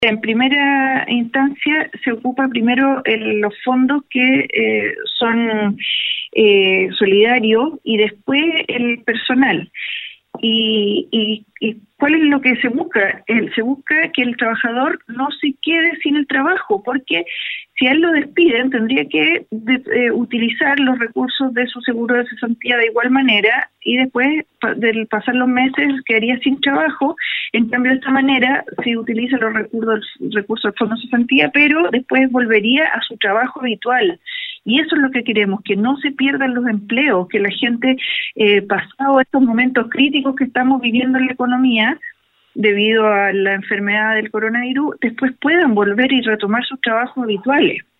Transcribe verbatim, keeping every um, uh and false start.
En primera instancia se ocupa primero el, los fondos que eh, son eh, solidarios y después el personal. Y, y, y ¿cuál es lo que se busca? El, se busca que el trabajador no se quede sin el trabajo, porque si a él lo despiden tendría que de, eh, utilizar los recursos de su seguro de cesantía de igual manera y después pa, del pasar los meses quedaría sin trabajo. En cambio, de esta manera se utiliza los recursos, recursos del fondo de cesantía, pero después volvería a su trabajo habitual. Y eso es lo que queremos, que no se pierdan los empleos, que la gente, eh, pasado estos momentos críticos que estamos viviendo en la economía, debido a la enfermedad del coronavirus, después puedan volver y retomar sus trabajos habituales.